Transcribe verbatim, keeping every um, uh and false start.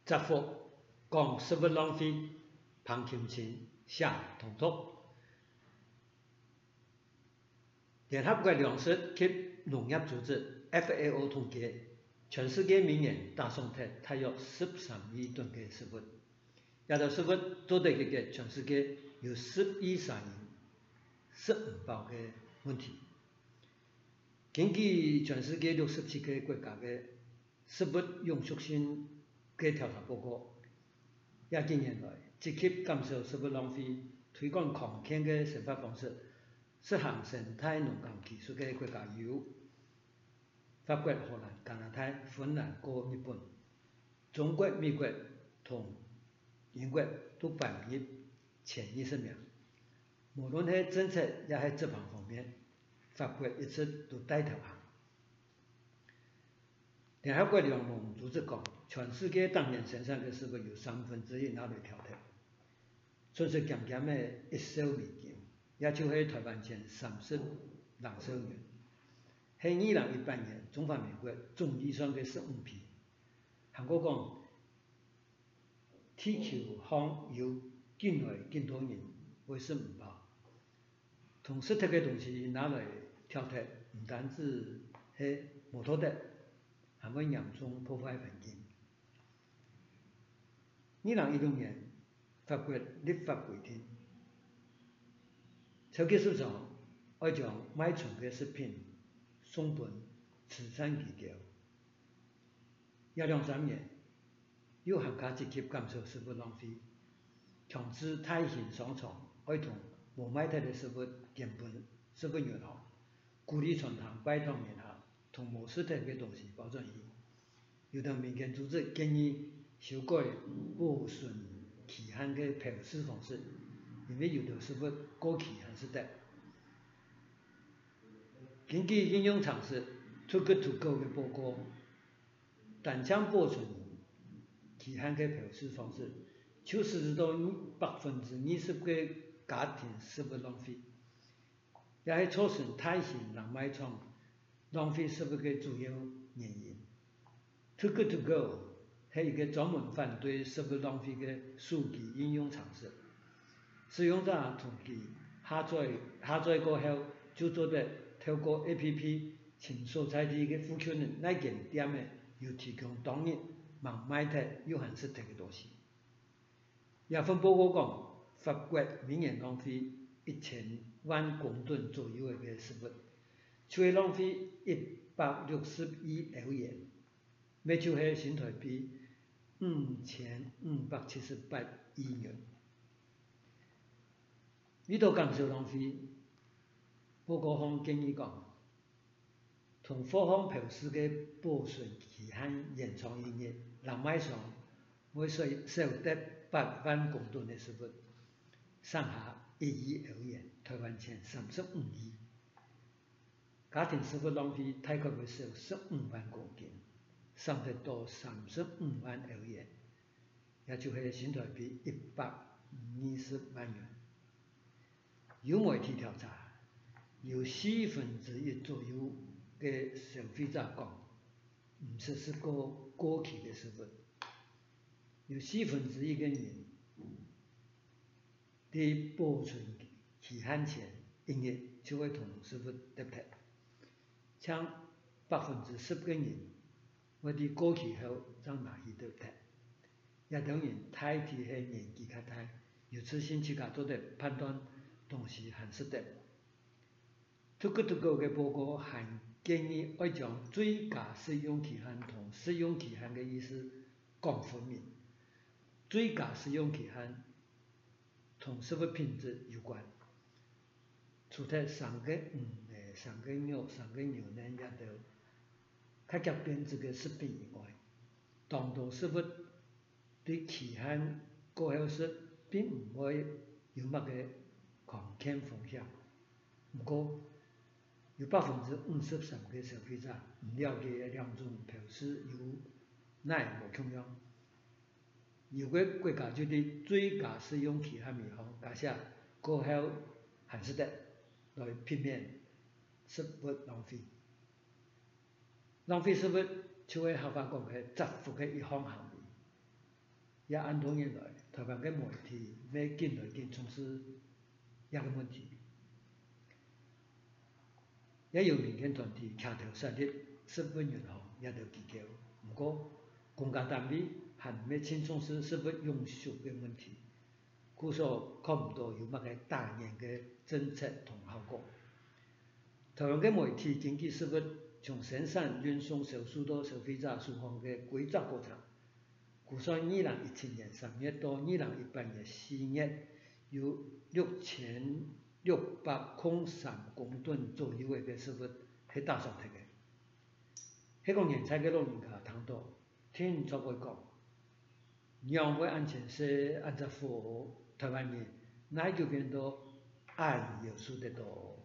杂福讲食物浪费，旁琴前下统统。联合国粮食及农业组织 F A O 统计，全世界每年大送脱大约十三亿吨嘅食物，亚洲食物做得嘅嘅全世界有十以上食唔饱嘅问题。根据全世界六十七个国家嘅食物永续性嘅调查报告，廿几年来积极减少食物浪费、推广康健嘅生活方式，实行生态农耕技术嘅国家有法国、荷兰、加拿大、芬兰和日本。中国、美国同英国都排入前二十名。无论喺政策也喺执行方面，法国一直都带头行。联合国粮农组织讲，全世界当年生产嘅食物有三分之一拿来挑剔，损失减减嘅一兆美金，也就是台湾前三十两兆元。喺二零一八年，中华民国总预算嘅十五倍。韩国讲，地球上有更来更多人为食唔饱，同实体嘅东西拿来挑剔，唔单止係冇妥得，还会严重破坏环境。二零一六年，法国立法规定，超级市场要将卖剩嘅食品送本慈善机构。一两三年，又更加积极减少食物浪费，强制大型商场要同无卖脱嘅食物填本食物员行，鼓励传统拜托面下同无实体嘅东西保存起。有的民间组织建议修改保存期限嘅标示方式，因为有的食物过期还是得。根据应用尝试 Too Good To Go 嘅报告，单枪保存期限嘅标示方式，就使得到百分之二十嘅家庭食物浪费，也系造成大型人卖场浪费食物嘅主要原因。Too Good To Go 系一个专门反对食物浪费嘅数据应用程式，使用者统计下载下载过后，就做得透过 A P P 请所在地嘅附近那间店嘅又提供当日盲卖脱有限实体嘅东西。也份报告讲，法国每年浪费一千万公吨左右嘅食物，就会浪费一百六十亿欧元，咩就是新台币五千五百七十八亿元。为咗减少浪费，报告方建议讲，同货方标示嘅保存期限延长一日，人卖场每少少得八万公吨嘅食物，剩下一亿欧元，台湾前三十五亿。家庭食物浪费大概会少十五万公斤，剩得到三十五万欧元，也就是新台币一百二十万元。有媒体调查，有四分之一左右嘅消费者讲唔食食过过期嘅食物，有四分之一嘅人喺保存期限前一日就会同食物得脱，像百分之十嘅人会喺过期后再拿去得脱，也当然大体系年纪较大，有自信自家做得判断东西限实得。Too Good To Go 嘅报告还建议要将最佳使用期限同使用期限嘅意思讲分明。最佳使用期限同食物品质有关，除脱三个鱼诶、三个肉、三个牛奶也都较加变质嘅食品以外，当多食物对期限过后时并唔会有乜嘅康健风险。不过，有百分之五十三嘅消费者唔了解两种标示有哪无同样。有嘅国家就伫最佳使用期限面上加写过后限实得，来避免食物浪费。浪费食物就会合法讲係杂福嘅一項行為。 也按多年来，台湾嘅媒体要紧来紧从事一个问题。也有民间团体牵头设立失物银行一条机构，不过公家单位还没清重视失物永续嘅问题，故所看唔到有乜嘅大型嘅政策同效果。台湾嘅媒体经济失物从生产、运送、销售到消费者手上嘅规则过程，估算二零一七年三月到二零一八年四月有六千六百零三公吨左右嘅失物係打上嚟嘅。迄個人才嘅老人家聽到，聽作會講，讓為安全是按照符合台灣人，那就變到愛有數得多。